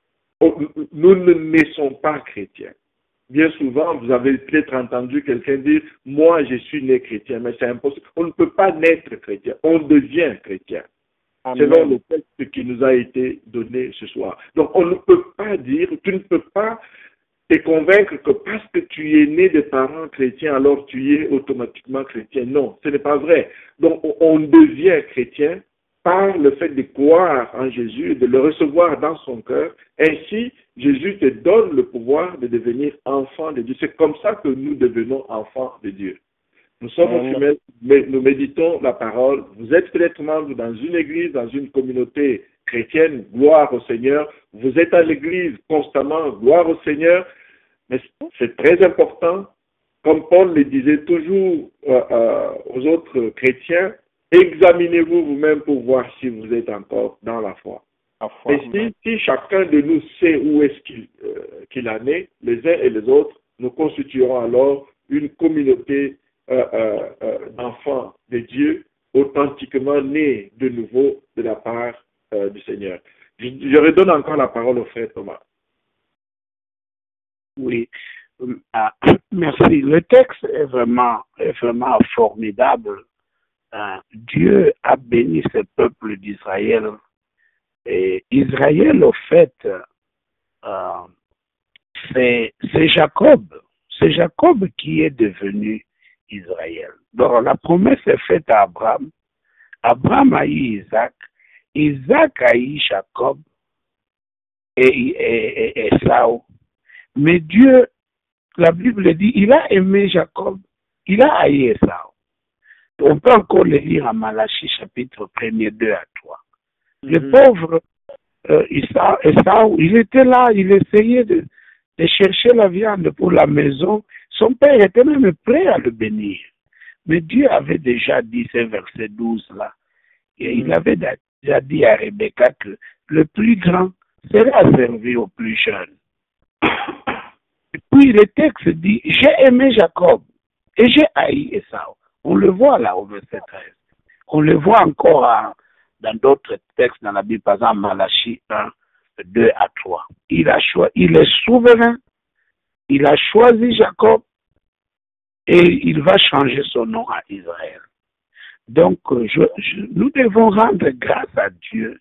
Nous ne naissons pas chrétiens. Bien souvent, vous avez peut-être entendu quelqu'un dire « Moi, je suis né chrétien », mais c'est impossible. On ne peut pas naître chrétien, on devient chrétien. Amen. Selon le texte qui nous a été donné ce soir. Donc, on ne peut pas dire, tu ne peux pas te convaincre que parce que tu es né de parents chrétiens, alors tu es automatiquement chrétien. Non, ce n'est pas vrai. Donc, on devient chrétien par le fait de croire en Jésus et de le recevoir dans son cœur. Ainsi, Jésus te donne le pouvoir de devenir enfant de Dieu. C'est comme ça que nous devenons enfants de Dieu. Nous sommes au Fumel, mais nous méditons la parole. Vous êtes peut-être membre dans une église, dans une communauté chrétienne, gloire au Seigneur. Vous êtes à l'église constamment, gloire au Seigneur. Mais c'est très important, comme Paul le disait toujours euh, euh, aux autres chrétiens, examinez-vous vous-même pour voir si vous êtes encore dans la foi. La foi. Et si, si chacun de nous sait où est-ce qu'il euh, qu'il en est, les uns et les autres, nous constituerons alors une communauté euh, euh, euh, d'enfants de Dieu, authentiquement nés de nouveau de la part euh, du Seigneur. Je, je redonne encore la parole au frère Thomas. Oui, ah, merci. Le texte est vraiment, est vraiment formidable. Euh, Dieu a béni ce peuple d'Israël. Et Israël, au fait, euh, c'est, c'est Jacob. C'est Jacob qui est devenu Israël. Donc la promesse est faite à Abraham. Abraham a eu Isaac. Isaac a eu Jacob et, et, et, et Esau. Mais Dieu, la Bible dit, il a aimé Jacob, il a haï Esau. On peut encore le lire en Malachie chapitre un, deux à trois. Mm-hmm. Le pauvre euh, Esau, Esau, il était là, il essayait de, de chercher la viande pour la maison. Son père était même prêt à le bénir. Mais Dieu avait déjà dit, ce verset douze là, et mm-hmm. il avait déjà dit à Rebecca que le plus grand sera servi au plus jeune. Et puis le texte dit, j'ai aimé Jacob et j'ai haï Esau. On le voit là au verset treize. On le voit encore hein, dans d'autres textes dans la Bible, par exemple Malachie un, deux à trois. Il, a cho- il est souverain, il a choisi Jacob et il va changer son nom à Israël. Donc, je, je, nous devons rendre grâce à Dieu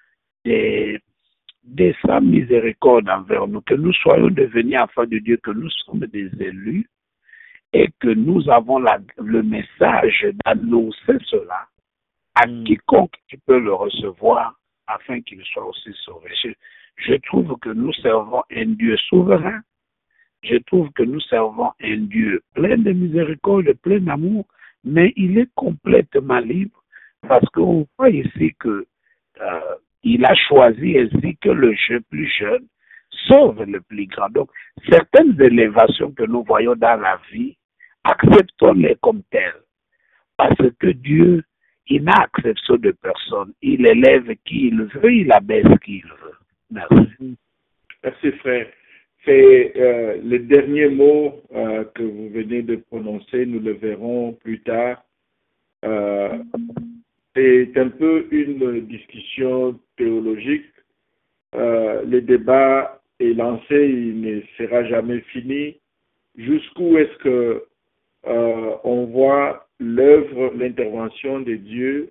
de, de sa miséricorde envers nous, que nous soyons devenus enfants de Dieu, que nous sommes des élus et que nous avons la, le message d'annoncer cela à quiconque qui peut le recevoir afin qu'il soit aussi sauvé. Je, je trouve que nous servons un Dieu souverain. Je trouve que nous servons un Dieu plein de miséricorde, plein d'amour, mais il est complètement libre parce qu'on voit ici que euh, il a choisi ainsi que le jeu plus jeune sauve le plus grand. Donc, certaines élévations que nous voyons dans la vie, acceptons-les comme telles. Parce que Dieu, il n'a exception de personne. Il élève qui il veut, il abaisse qui il veut. Merci. Merci, frère. C'est euh, le dernier mot euh, que vous venez de prononcer, nous le verrons plus tard. Euh, c'est un peu une discussion théologique. Euh, le débat est lancé, il ne sera jamais fini. Jusqu'où est-ce que euh, on voit l'œuvre, l'intervention de Dieu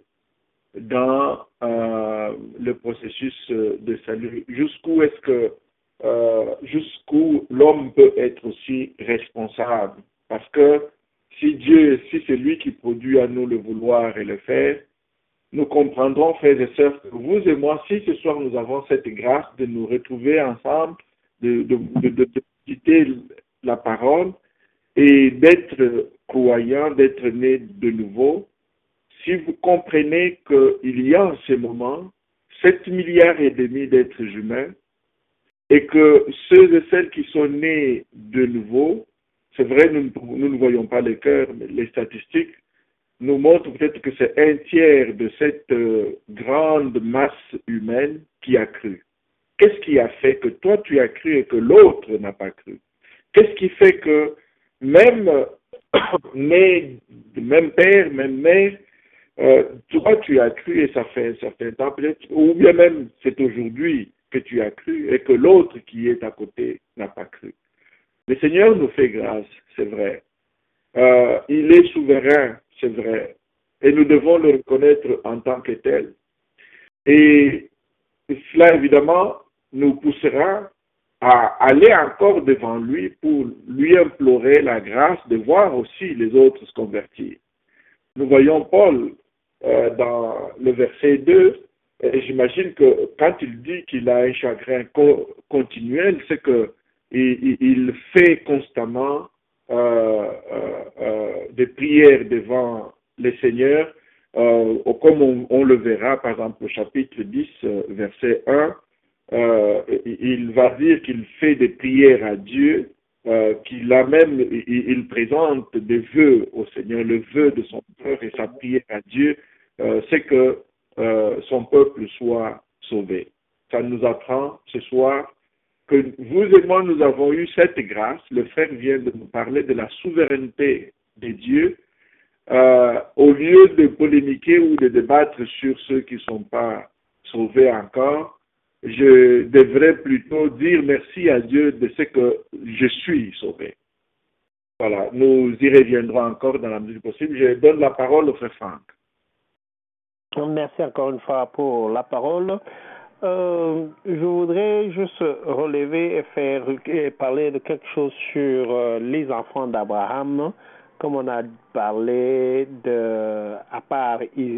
dans euh, le processus de salut? Jusqu'où est-ce que Euh, jusqu'où l'homme peut être aussi responsable. Parce que si Dieu, si c'est lui qui produit à nous le vouloir et le faire, nous comprendrons, frères et sœurs, que vous et moi, si ce soir nous avons cette grâce de nous retrouver ensemble, de, de, de, de, de citer la parole et d'être croyants, d'être nés de nouveau, si vous comprenez qu'il y a en ce moment sept milliards et demi d'êtres humains, et que ceux et celles qui sont nés de nouveau, c'est vrai, nous, nous ne voyons pas les cœurs, mais les statistiques nous montrent peut-être que c'est un tiers de cette euh, grande masse humaine qui a cru. Qu'est-ce qui a fait que toi tu as cru et que l'autre n'a pas cru? Qu'est-ce qui fait que même né, même père, même mère, euh, toi tu as cru et ça fait un certain temps peut-être, ou bien même c'est aujourd'hui que tu as cru et que l'autre qui est à côté n'a pas cru. Le Seigneur nous fait grâce, c'est vrai. Euh, il est souverain, c'est vrai. Et nous devons le reconnaître en tant que tel. Et cela, évidemment, nous poussera à aller encore devant lui pour lui implorer la grâce de voir aussi les autres se convertir. Nous voyons Paul euh, dans le verset deux, et j'imagine que quand il dit qu'il a un chagrin co- continuel, c'est que il, il fait constamment euh, euh, euh, des prières devant le Seigneur, euh, comme on, on le verra par exemple au chapitre dix, euh, verset un, euh, il va dire qu'il fait des prières à Dieu, euh, qu'il a même, il, il présente des vœux au Seigneur, le vœu de son cœur et sa prière à Dieu, euh, c'est que Euh, son peuple soit sauvé. Ça nous apprend ce soir que vous et moi, nous avons eu cette grâce. Le frère vient de nous parler de la souveraineté de Dieu. Euh, au lieu de polémiquer ou de débattre sur ceux qui ne sont pas sauvés encore, je devrais plutôt dire merci à Dieu de ce que je suis sauvé. Voilà, nous y reviendrons encore dans la mesure possible. Je donne la parole au frère Franck. Merci encore une fois pour la parole. Euh, je voudrais juste relever et faire et parler de quelque chose sur euh, les enfants d'Abraham, comme on a parlé de à part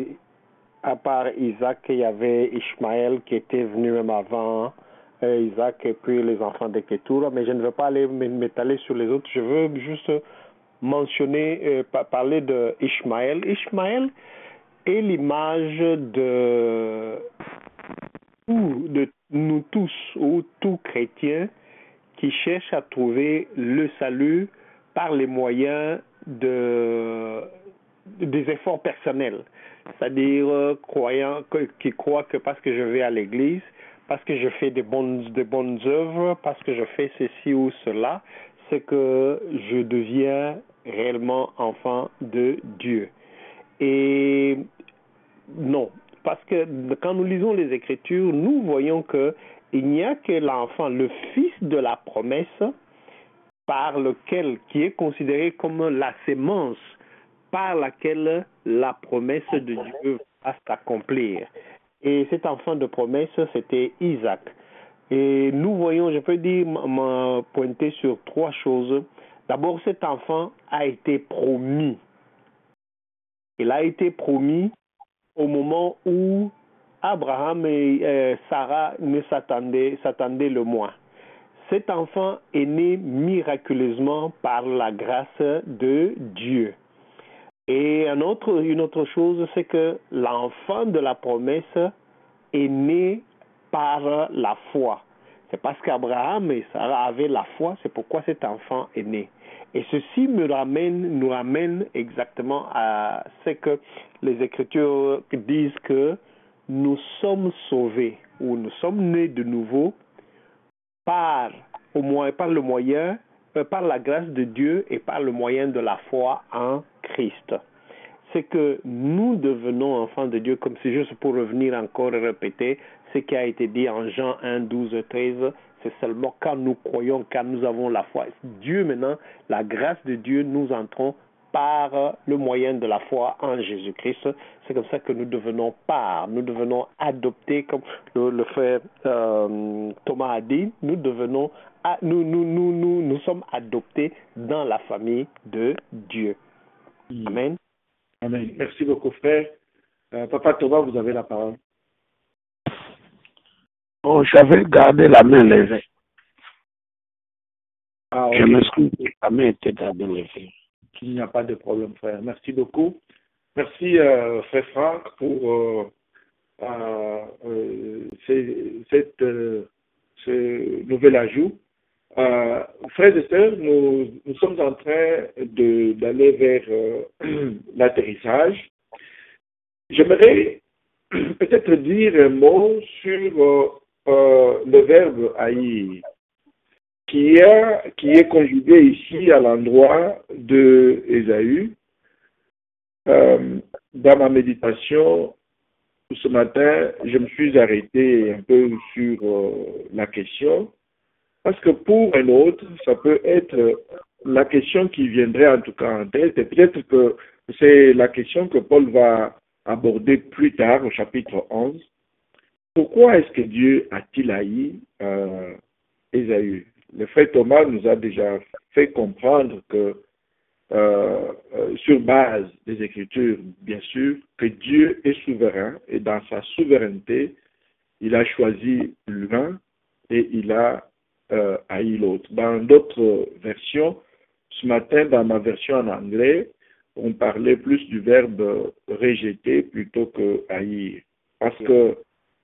à part Isaac, il y avait Ishmaël qui était venu même avant euh, Isaac et puis les enfants de Ketura, mais je ne veux pas aller m'étaler sur les autres. Je veux juste mentionner, euh, parler de Ishmaël. Ishmaël est l'image de, de nous tous, ou tout chrétien qui cherche à trouver le salut par les moyens de, des efforts personnels. C'est-à-dire euh, croyant, que, qui croit que parce que je vais à l'église, parce que je fais des bonnes, des bonnes œuvres, parce que je fais ceci ou cela, c'est que je deviens réellement enfant de Dieu. Et non, parce que quand nous lisons les Écritures, nous voyons que il n'y a que l'enfant, le fils de la promesse, par lequel, qui est considéré comme la sémence par laquelle la promesse de Dieu va s'accomplir. Et cet enfant de promesse, c'était Isaac. Et nous voyons, je peux dire, me pointer sur trois choses. D'abord, cet enfant a été promis. Il a été promis au moment où Abraham et euh, Sarah ne s'attendaient, s'attendaient le moins. Cet enfant est né miraculeusement par la grâce de Dieu. Et un autre, une autre chose, c'est que l'enfant de la promesse est né par la foi. C'est parce qu'Abraham et Sarah avaient la foi, c'est pourquoi cet enfant est né. Et ceci me ramène, nous ramène exactement à ce que les Écritures disent que nous sommes sauvés, ou nous sommes nés de nouveau par, au moins, par le moyen, euh, par la grâce de Dieu et par le moyen de la foi en Christ. C'est que nous devenons enfants de Dieu, comme c'est juste pour revenir encore et répéter ce qui a été dit en Jean un, douze, treize, c'est seulement quand nous croyons, quand nous avons la foi. Dieu maintenant, la grâce de Dieu, nous entrons par le moyen de la foi en Jésus-Christ. C'est comme ça que nous devenons part, nous devenons adoptés, comme le, le frère euh, Thomas a dit, nous devenons, nous, nous, nous, nous, nous sommes adoptés dans la famille de Dieu. Amen. Amen. Merci beaucoup, frère. Euh, Papa Thomas, vous avez la parole. Oh, j'avais gardé la main levée. Ah, okay. Je m'excuse, la main était gardée levée. Il n'y a pas de problème, frère. Merci beaucoup. Merci, euh, frère Franck, pour euh, euh, euh, ces, cette, euh, ce nouvel ajout. Euh, frères et sœurs, nous, nous sommes en train de, d'aller vers euh, l'atterrissage. J'aimerais peut-être dire un mot sur euh, euh, le verbe haïr, qui est, qui est conjugué ici à l'endroit de Ésaü. Euh, dans ma méditation ce matin, je me suis arrêté un peu sur euh, la question, parce que pour un autre, ça peut être la question qui viendrait en tout cas en tête, et peut-être que c'est la question que Paul va aborder plus tard au chapitre onze. Pourquoi est-ce que Dieu a-t-il haï euh, Ésaü? Le frère Thomas nous a déjà fait comprendre que, euh, euh, sur base des Écritures, bien sûr, que Dieu est souverain et dans sa souveraineté, il a choisi l'un et il a euh, haï l'autre. Dans d'autres versions, ce matin, dans ma version en anglais, on parlait plus du verbe rejeter plutôt que haïr. Parce que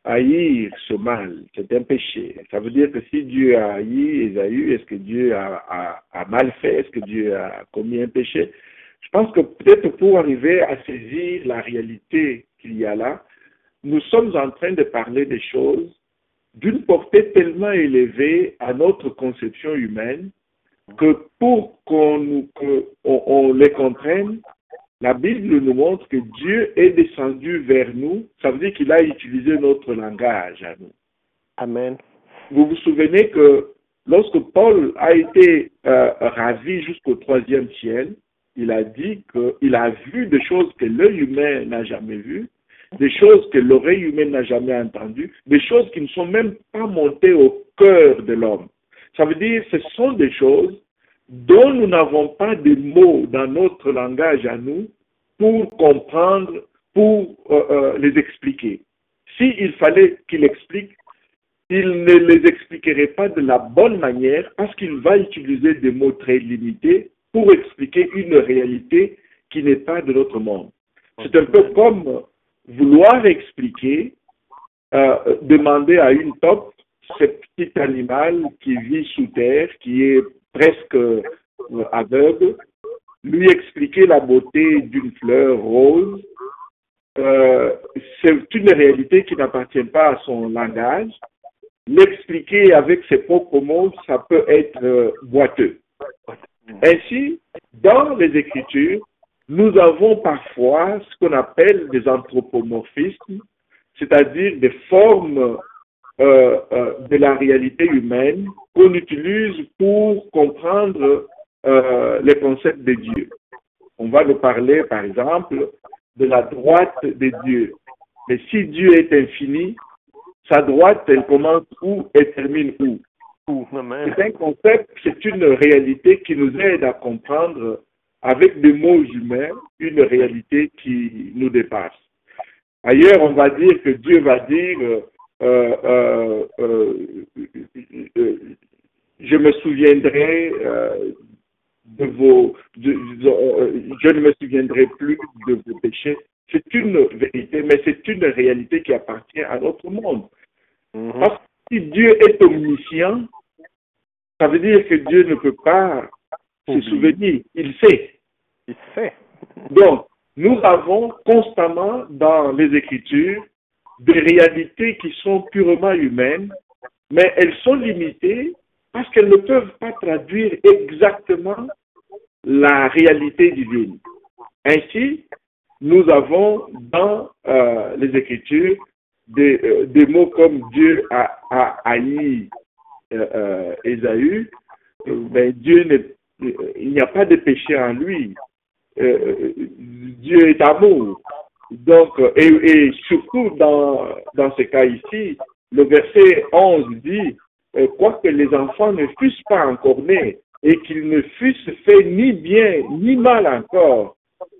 haïr ce mal, c'est un péché. Ça veut dire que si Dieu a haï Ésaü, est-ce que Dieu a, a, a mal fait? Est-ce que Dieu a commis un péché? Je pense que peut-être pour arriver à saisir la réalité qu'il y a là, nous sommes en train de parler des choses d'une portée tellement élevée à notre conception humaine que pour qu'on que on, on les comprenne, la Bible nous montre que Dieu est descendu vers nous. Ça veut dire qu'il a utilisé notre langage à nous. Amen. Vous vous souvenez que lorsque Paul a été euh, ravi jusqu'au troisième ciel, il a dit qu'il a vu des choses que l'œil humain n'a jamais vues, des choses que l'oreille humaine n'a jamais entendues, des choses qui ne sont même pas montées au cœur de l'homme. Ça veut dire que ce sont des choses dont nous n'avons pas de mots dans notre langage à nous pour comprendre, pour euh, euh, les expliquer. S'il fallait qu'il explique, il ne les expliquerait pas de la bonne manière parce qu'il va utiliser des mots très limités pour expliquer une réalité qui n'est pas de notre monde. C'est un peu comme vouloir expliquer, euh, demander à une taupe, ce petit animal qui vit sous terre, qui est presque euh, aveugle, lui expliquer la beauté d'une fleur rose, euh, c'est une réalité qui n'appartient pas à son langage. L'expliquer avec ses propres mots, ça peut être euh, boiteux. Ainsi, dans les Écritures, nous avons parfois ce qu'on appelle des anthropomorphismes, c'est-à-dire des formes euh, euh, de la réalité humaine qu'on utilise pour comprendre euh, les concepts de Dieu. On va nous parler, par exemple, de la droite de Dieu. Mais si Dieu est infini, sa droite, elle commence où et termine où? C'est un concept, c'est une réalité qui nous aide à comprendre avec des mots humains une réalité qui nous dépasse. Ailleurs, on va dire que Dieu va dire euh, euh, euh, euh, je me souviendrai euh, de vos, de, de, euh, je ne me souviendrai plus de vos péchés. C'est une vérité, mais c'est une réalité qui appartient à notre monde. Mm-hmm. Parce que si Dieu est omniscient, ça veut dire que Dieu ne peut pas se souvenir. Il sait. Il sait. Donc, nous avons constamment dans les Écritures des réalités qui sont purement humaines, mais elles sont limitées parce qu'elles ne peuvent pas traduire exactement la réalité divine. Ainsi, nous avons dans euh, les Écritures des, euh, des mots comme Dieu a, a haï euh, euh, Ésaü, euh, ben Dieu n'est, il n'y a pas de péché en lui. Euh, Dieu est amour. Donc, et, et surtout dans, dans ce cas ici, le verset onze dit, euh, quoique les enfants ne fussent pas encore nés et qu'ils ne fussent fait ni bien ni mal encore.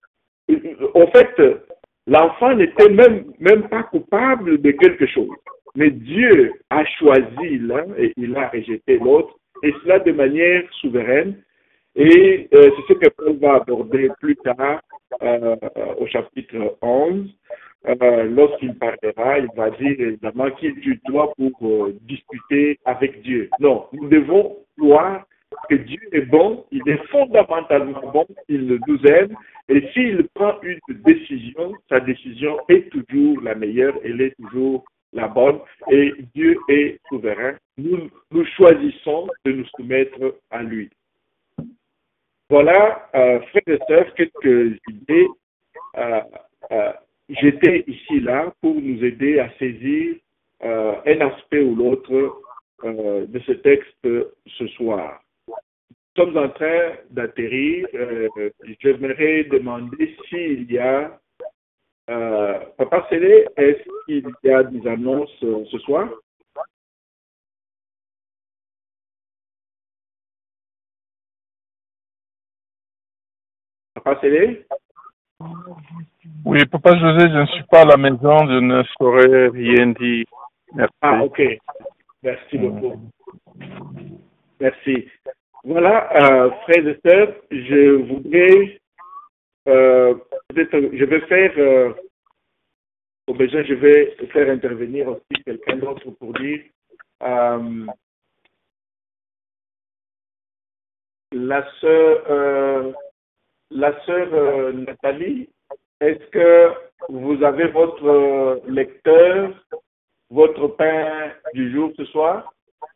En fait, l'enfant n'était même, même pas coupable de quelque chose. Mais Dieu a choisi l'un et il a rejeté l'autre, et cela de manière souveraine. Et euh, c'est ce que Paul va aborder plus tard euh, au chapitre onze. Euh, lorsqu'il parlera, il va dire évidemment qui tu dois pour euh, discuter avec Dieu. Non, nous devons croire que Dieu est bon, il est fondamentalement bon, il nous aime, et s'il prend une décision, sa décision est toujours la meilleure, elle est toujours la bonne, et Dieu est souverain. Nous, nous choisissons de nous soumettre à lui. Voilà, euh, frères et sœurs, quelques idées. Euh, euh, J'étais ici là pour nous aider à saisir euh, un aspect ou l'autre euh, de ce texte ce soir. Nous sommes en train d'atterrir. Euh, J'aimerais demander s'il y a, euh, Papa Célé, est-ce qu'il y a des annonces euh, ce soir? Papa Célé? Oui, Papa José, je ne suis pas à la maison, je ne saurais rien dire. Merci. Ah, ok. Merci beaucoup. Merci. Voilà, euh, frères et sœurs, je voudrais, euh, peut-être, je vais faire, euh, au besoin, je vais faire intervenir aussi quelqu'un d'autre pour dire, euh, la sœur, euh, la sœur euh, Nathalie, est-ce que vous avez votre euh, lecteur, votre pain du jour ce soir?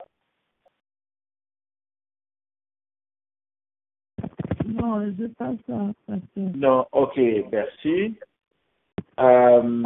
Non, je passe ça, pasteur. Non, ok, merci. Euh,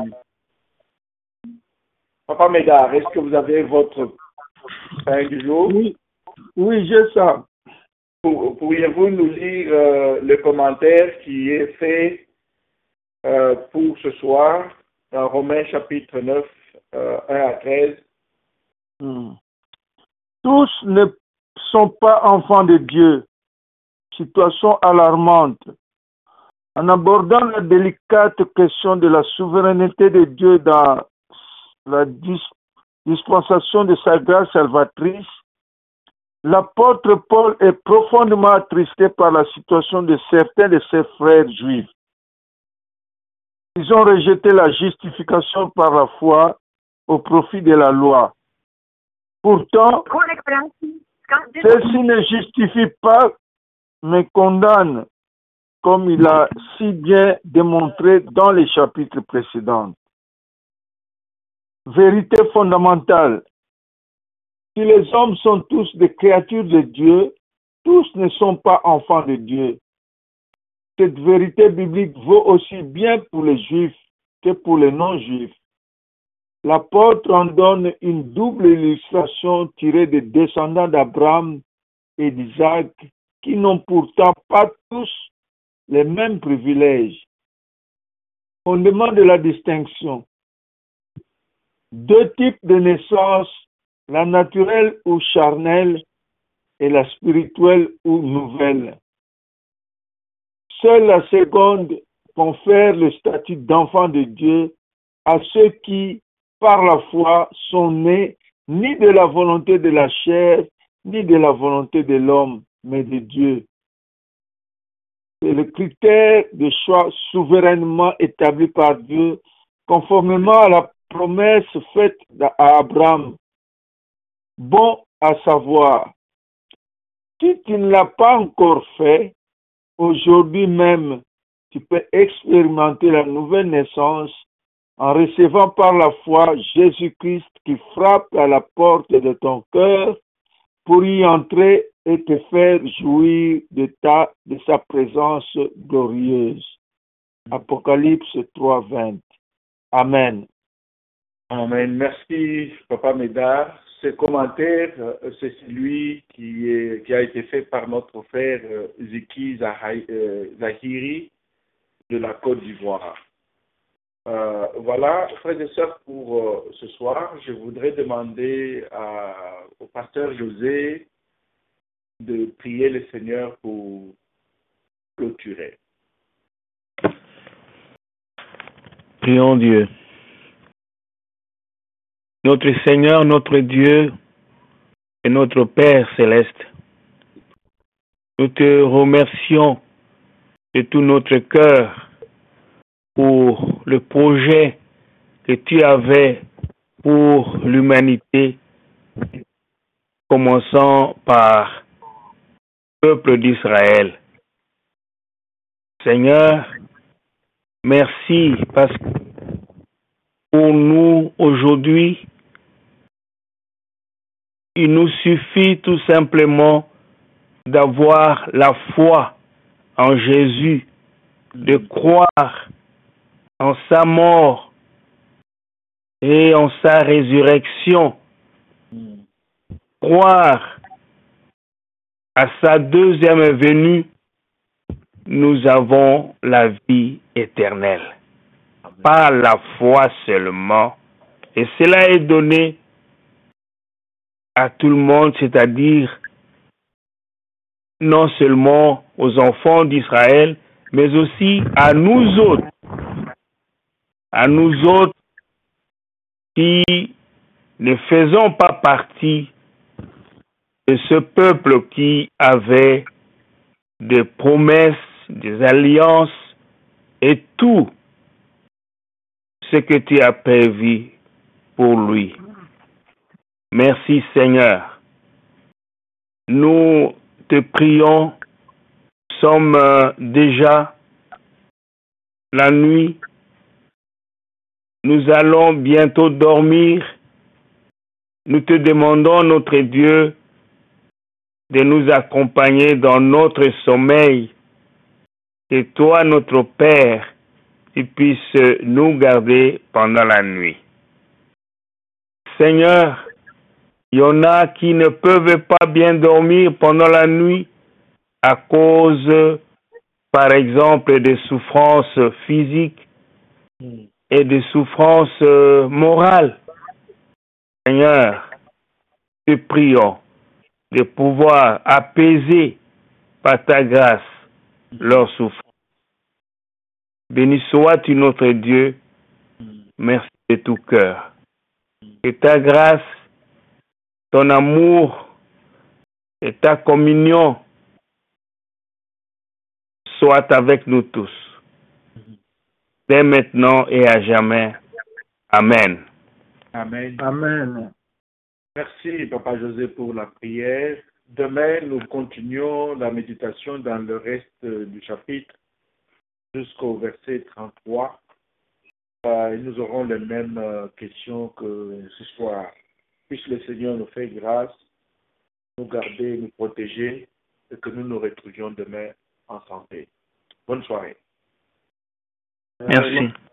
Papa Médard, est-ce que vous avez votre pain du jour? Oui, oui, j'ai ça. Pour, pourriez-vous nous lire euh, le commentaire qui est fait euh, pour ce soir dans Romains chapitre neuf, euh, un à treize? Hmm. Tous ne sont pas enfants de Dieu. Situation alarmante. En abordant la délicate question de la souveraineté de Dieu dans la dis dispensation de sa grâce salvatrice, l'apôtre Paul est profondément attristé par la situation de certains de ses frères juifs. Ils ont rejeté la justification par la foi au profit de la loi. Pourtant, celle-ci ne justifie pas, mais condamne, comme il a si bien démontré dans les chapitres précédents. Vérité fondamentale. Si les hommes sont tous des créatures de Dieu, tous ne sont pas enfants de Dieu. Cette vérité biblique vaut aussi bien pour les juifs que pour les non-juifs. l'apôtre en donne une double illustration tirée des descendants d'Abraham et d'Isaac, qui n'ont pourtant pas tous les mêmes privilèges. On demande la distinction. Deux types de naissance, la naturelle ou charnelle et la spirituelle ou nouvelle. Seule la seconde confère le statut d'enfant de Dieu à ceux qui, par la foi, sont nés ni de la volonté de la chair, ni de la volonté de l'homme, mais de Dieu. C'est le critère de choix souverainement établi par Dieu, conformément à la promesse faite à Abraham. Bon à savoir, si tu ne l'as pas encore fait, aujourd'hui même, tu peux expérimenter la nouvelle naissance en recevant par la foi Jésus-Christ qui frappe à la porte de ton cœur pour y entrer et te faire jouir de, ta, de sa présence glorieuse. Apocalypse trois, vingt. Amen. Amen. Merci, Papa Médard. Ce commentaire, c'est celui qui, est, qui a été fait par notre frère Ziki Zahiri de la Côte d'Ivoire. Euh, voilà, frères et sœurs, pour euh, ce soir, je voudrais demander à, au pasteur José de prier le Seigneur pour clôturer. Prions Dieu. Notre Seigneur, notre Dieu et notre Père céleste, nous te remercions de tout notre cœur pour le projet que tu avais pour l'humanité, commençant par le peuple d'Israël. Seigneur, merci parce que pour nous aujourd'hui, il nous suffit tout simplement d'avoir la foi en Jésus, de croire en sa mort et en sa résurrection, croire à sa deuxième venue, nous avons la vie éternelle. Par la foi seulement, et cela est donné à tout le monde, c'est-à-dire non seulement aux enfants d'Israël, mais aussi à nous autres, à nous autres qui ne faisons pas partie de ce peuple qui avait des promesses, des alliances et tout ce que tu as prévu pour lui. Merci Seigneur. Nous te prions, nous sommes déjà la nuit, nous allons bientôt dormir. Nous te demandons, notre Dieu, de nous accompagner dans notre sommeil, et toi, notre Père, tu puisses nous garder pendant la nuit. Seigneur, il y en a qui ne peuvent pas bien dormir pendant la nuit à cause, par exemple, des souffrances physiques et des souffrances morales. Seigneur, te prions de pouvoir apaiser par ta grâce leurs souffrances. Béni sois-tu notre Dieu. Merci de tout cœur. Que ta grâce, ton amour et ta communion soient avec nous tous, dès maintenant et à jamais. Amen. Amen. Amen. Merci, Papa José, pour la prière. Demain, nous continuons la méditation dans le reste du chapitre jusqu'au verset trente-trois. Euh, et nous aurons les mêmes euh, questions que ce soir. Puisse le Seigneur nous faire grâce, nous garder, nous protéger, et que nous nous retrouvions demain en santé. Bonne soirée. Merci.